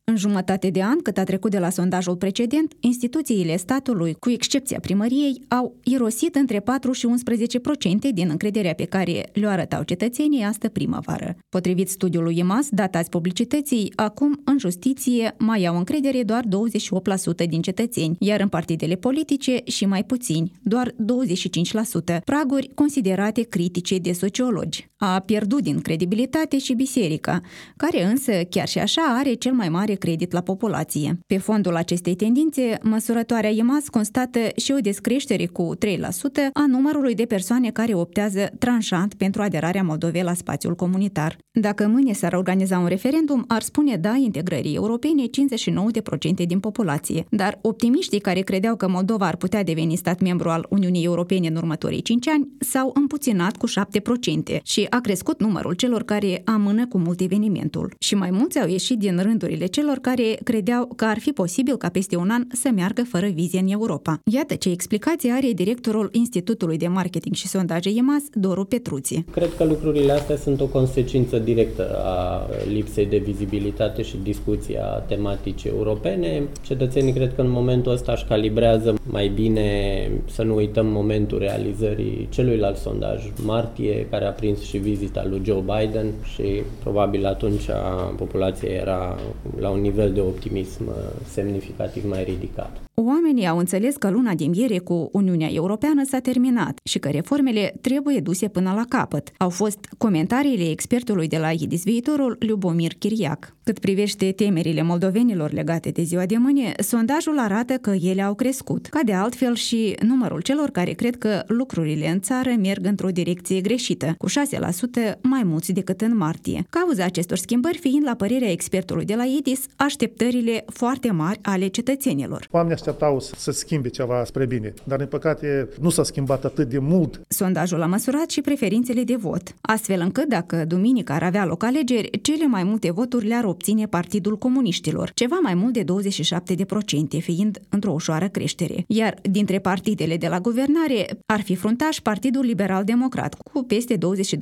În jumătate de an, cât a trecut de la sondajul precedent, instituțiile statului, cu excepția primăriei, au irosit între 4 și 11% din încrederea pe care le-o arătau cetățenii astă primăvară. Potrivit studiului IMAS, dat azi publicității, acum în justiție mai au încredere doar 28% din cetățeni, iar în partidele politice și mai puțini, doar 25%, praguri considerate critice de sociologi. A pierdut din credibilitate și biserica, care însă, chiar și așa, are cel mai mare credit la populație. Pe fondul acestei tendințe, măsurătoarea IMAS constată și o descreștere cu 3% a numărului de persoane care optează tranșant pentru aderarea Moldovei la spațiul comunitar. Dacă mâine s-ar organiza un referendum, ar spune da integrării europene 59% din populație. Dar optimiștii care credeau că Moldova ar putea deveni stat membru al Uniunii Europene în următorii 5 ani s-au împuținat cu 7% și a crescut numărul celor care amână cu mult evenimentul. Și mai mulți au ieșit din rândurile celor care credeau că ar fi posibil ca peste un an să meargă fără vize în Europa. Iată ce explicație are directorul Institutului de Marketing și Sondaje IMAS, Doru Petruții. Cred că lucrurile astea sunt o consecință directă a lipsei de vizibilitate și discuția tematice europene. Cetățenii cred că în momentul ăsta își calibrează mai bine, să nu uităm momentul realizării celuilalt sondaj, martie, care a prins și vizita lui Joe Biden și probabil atunci populația era la un nivel de optimism semnificativ mai ridicat. Oamenii au înțeles că luna de miere cu Uniunea Europeană s-a terminat și că reformele trebuie duse până la capăt. Au fost comentariile expertului de la IDIS Viitorul, Lubomir Chiriac. Cât privește temerile moldovenilor legate de ziua de mâine, sondajul arată că ele au crescut. Ca de altfel și numărul celor care cred că lucrurile în țară merg într-o direcție greșită, cu 6% mai mulți decât în martie. Cauza acestor schimbări fiind, la părerea expertului de la IDIS, așteptările foarte mari ale cetățenilor. Oamenii așteptau să schimbe ceva spre bine, dar din păcate nu s-a schimbat atât de mult. Sondajul a măsurat și preferințele de vot, astfel încât dacă duminică ar avea loc alegeri, cele mai multe voturi le-ar obține Partidul Comuniștilor, ceva mai mult de 27%, fiind într-o ușoară creștere. Iar dintre partidele de la guvernare ar fi fruntaș Partidul Liberal-Democrat, cu peste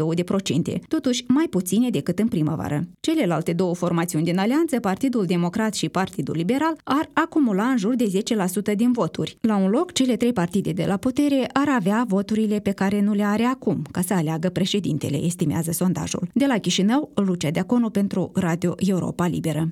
22%, totuși mai puține decât în primăvară. Celelalte două formațiuni din alianță, Partidul Democrat și Partidul Liberal, ar acumula în jur de 10% din voturi. La un loc, cele trei partide de la putere ar avea voturile pe care nu le are acum, ca să aleagă președintele, estimează sondajul. De la Chișinău, Lucia Deaconu pentru Radio Europa Liberă.